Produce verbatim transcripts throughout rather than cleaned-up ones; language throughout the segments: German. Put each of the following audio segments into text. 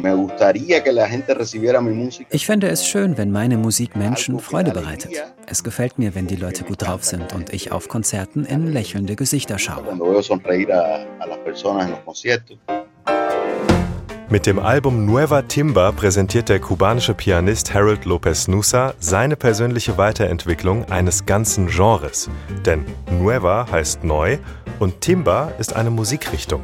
Ich fände es schön, wenn meine Musik Menschen Freude bereitet. Es gefällt mir, wenn die Leute gut drauf sind und ich auf Konzerten in lächelnde Gesichter schaue. Mit dem Album Nueva Timba präsentiert der kubanische Pianist Harold López Nussa seine persönliche Weiterentwicklung eines ganzen Genres. Denn Nueva heißt neu und Timba ist eine Musikrichtung.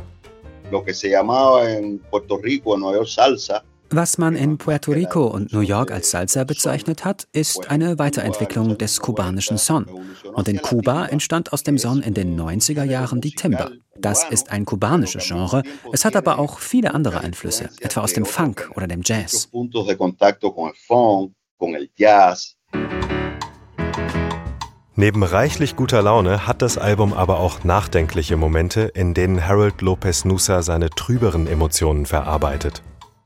Was man in Puerto Rico und New York als Salsa bezeichnet hat, ist eine Weiterentwicklung des kubanischen Son. Und in Kuba entstand aus dem Son in den neunziger Jahren die Timba. Das ist ein kubanisches Genre, es hat aber auch viele andere Einflüsse, etwa aus dem Funk oder dem Jazz. Neben reichlich guter Laune hat das Album aber auch nachdenkliche Momente, in denen Harold López Nussa seine trüberen Emotionen verarbeitet.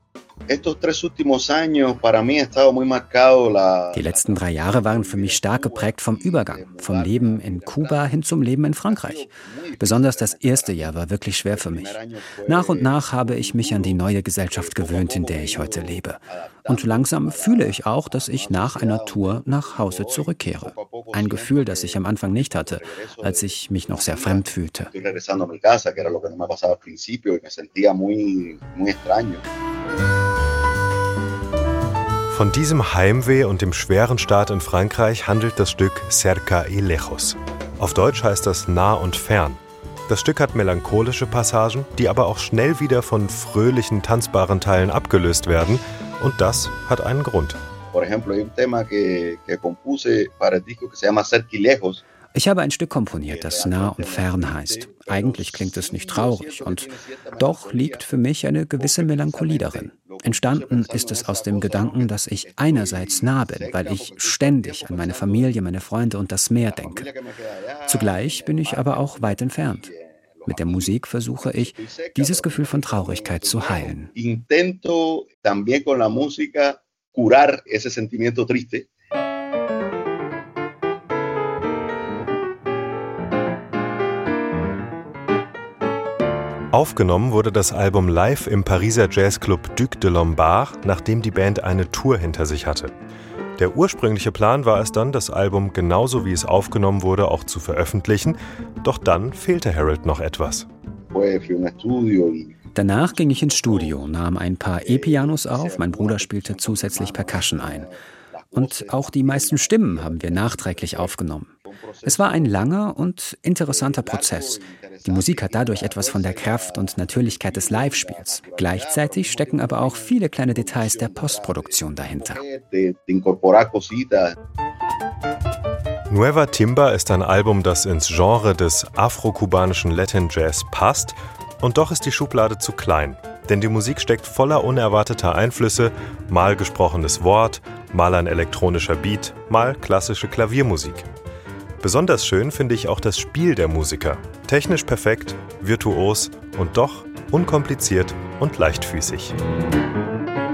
Die letzten drei Jahre waren für mich stark geprägt vom Übergang, vom Leben in Kuba hin zum Leben in Frankreich. Besonders das erste Jahr war wirklich schwer für mich. Nach und nach habe ich mich an die neue Gesellschaft gewöhnt, in der ich heute lebe. Und langsam fühle ich auch, dass ich nach einer Tour nach Hause zurückkehre. Ein Gefühl, das ich am Anfang nicht hatte, als ich mich noch sehr fremd fühlte. Von diesem Heimweh und dem schweren Start in Frankreich handelt das Stück Cerca y Lejos. Auf Deutsch heißt das nah und fern. Das Stück hat melancholische Passagen, die aber auch schnell wieder von fröhlichen, tanzbaren Teilen abgelöst werden. Und das hat einen Grund. Ich habe ein Stück komponiert, das nah und fern heißt. Eigentlich klingt es nicht traurig und doch liegt für mich eine gewisse Melancholie darin. Entstanden ist es aus dem Gedanken, dass ich einerseits nah bin, weil ich ständig an meine Familie, meine Freunde und das Meer denke. Zugleich bin ich aber auch weit entfernt. Mit der Musik versuche ich, dieses Gefühl von Traurigkeit zu heilen. Aufgenommen wurde das Album live im Pariser Jazzclub Duc de Lombard, nachdem die Band eine Tour hinter sich hatte. Der ursprüngliche Plan war es dann, das Album genauso wie es aufgenommen wurde auch zu veröffentlichen, doch dann fehlte Harold noch etwas. Danach ging ich ins Studio, nahm ein paar E-Pianos auf, mein Bruder spielte zusätzlich Percussion ein. Und auch die meisten Stimmen haben wir nachträglich aufgenommen. Es war ein langer und interessanter Prozess. Die Musik hat dadurch etwas von der Kraft und Natürlichkeit des Live-Spiels. Gleichzeitig stecken aber auch viele kleine Details der Postproduktion dahinter. Nueva Timba ist ein Album, das ins Genre des afro-kubanischen Latin Jazz passt, und doch ist die Schublade zu klein. Denn die Musik steckt voller unerwarteter Einflüsse, mal gesprochenes Wort, mal ein elektronischer Beat, mal klassische Klaviermusik. Besonders schön finde ich auch das Spiel der Musiker. Technisch perfekt, virtuos und doch unkompliziert und leichtfüßig.